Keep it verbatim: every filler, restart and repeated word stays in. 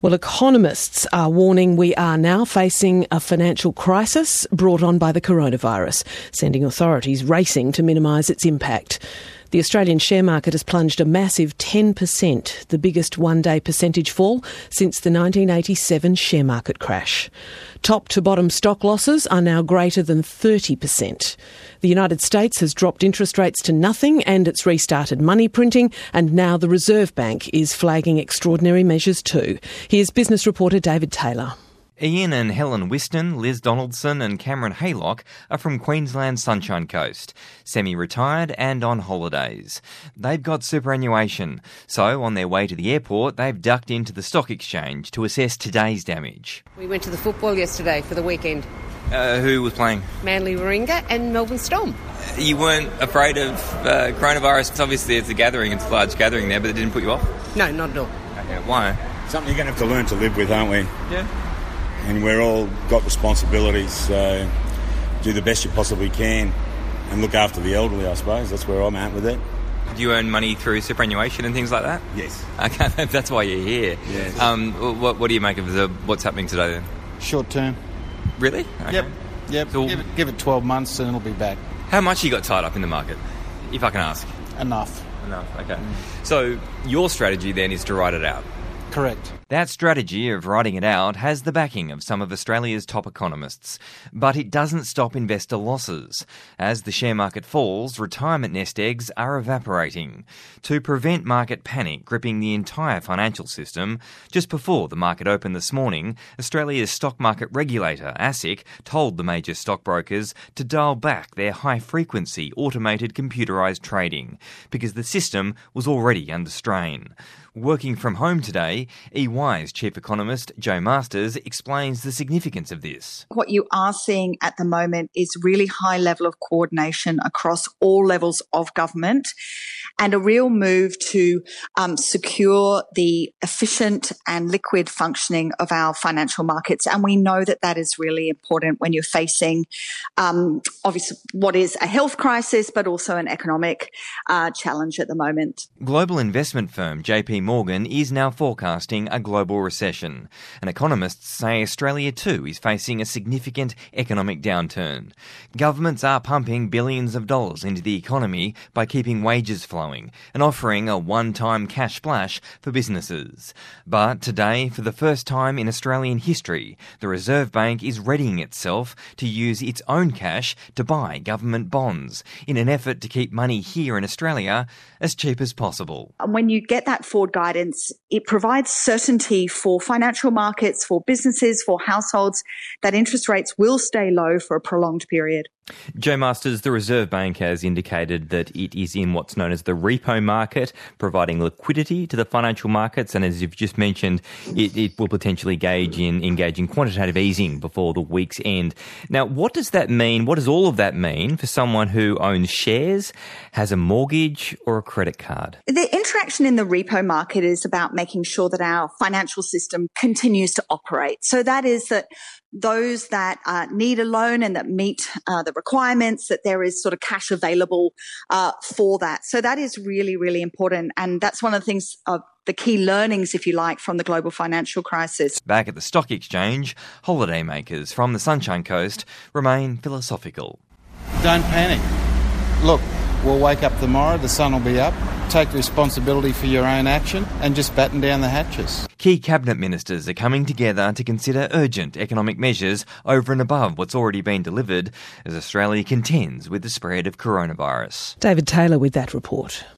Well, economists are warning we are now facing a financial crisis brought on by the coronavirus, sending authorities racing to minimise its impact. The Australian share market has plunged a massive ten percent, the biggest one-day percentage fall since the nineteen eighty-seven share market crash. Top to bottom stock losses are now greater than thirty percent. The United States has dropped interest rates to nothing and it's restarted money printing, and now the Reserve Bank is flagging extraordinary measures too. Here's business reporter David Taylor. Ian and Helen Whiston, Liz Donaldson and Cameron Haylock are from Queensland's Sunshine Coast, semi-retired and on holidays. They've got superannuation, so on their way to the airport they've ducked into the stock exchange to assess today's damage. We went to the football yesterday for the weekend. Uh, who was playing? Manly Warringah and Melbourne Storm. You weren't afraid of uh, coronavirus? Obviously it's a gathering, it's a large gathering there, but it didn't put you off? No, not at all. Okay, why? Something you're going to have to learn to live with, aren't we? Yeah. And we're all got responsibilities, so do the best you possibly can and look after the elderly, I suppose. That's where I'm at with it. Do you earn money through superannuation and things like that? Yes. Okay, that's why you're here. Yes. Um, what, what do you make of the, what's happening today then? Short term. Really? Okay. Yep. Yep. So, give, it, give it twelve months and it'll be back. How much you got tied up in the market, if I can ask? Enough. Enough, okay. Mm. So your strategy then is to ride it out? Correct. That strategy of riding it out has the backing of some of Australia's top economists. But it doesn't stop investor losses. As the share market falls, retirement nest eggs are evaporating. To prevent market panic gripping the entire financial system, just before the market opened this morning, Australia's stock market regulator, ASIC, told the major stockbrokers to dial back their high-frequency automated computerised trading because the system was already under strain. Working from home today, E Y's chief economist, Jo Masters, explains the significance of this. What you are seeing at the moment is really high level of coordination across all levels of government and a real move to um, secure the efficient and liquid functioning of our financial markets. And we know that that is really important when you're facing, um, obviously, what is a health crisis, but also an economic uh, challenge at the moment. Global investment firm J P Morgan is now forecasting a global recession, and economists say Australia too is facing a significant economic downturn. Governments are pumping billions of dollars into the economy by keeping wages flowing and offering a one-time cash splash for businesses. But today, for the first time in Australian history, the Reserve Bank is readying itself to use its own cash to buy government bonds in an effort to keep money here in Australia as cheap as possible. When you get that forward guidance, it provides certainty for financial markets, for businesses, for households, that interest rates will stay low for a prolonged period. Jo Masters, the Reserve Bank has indicated that it is in what's known as the repo market, providing liquidity to the financial markets, and as you've just mentioned, it, it will potentially engage in, engage in quantitative easing before the week's end. Now, what does that mean? What does all of that mean for someone who owns shares, has a mortgage or a credit card? The interaction in the repo market is about making sure that our financial system continues to operate. So that is that those that uh, need a loan and that meet uh, the requirements, that there is sort of cash available uh, for that. So that is really, really important. And that's one of the things, of uh, the key learnings, if you like, from the global financial crisis. Back at the stock exchange, holidaymakers from the Sunshine Coast remain philosophical. Don't panic. Look, we'll wake up tomorrow, the sun will be up. Take responsibility for your own action and just batten down the hatches. Key cabinet ministers are coming together to consider urgent economic measures over and above what's already been delivered as Australia contends with the spread of coronavirus. David Taylor with that report.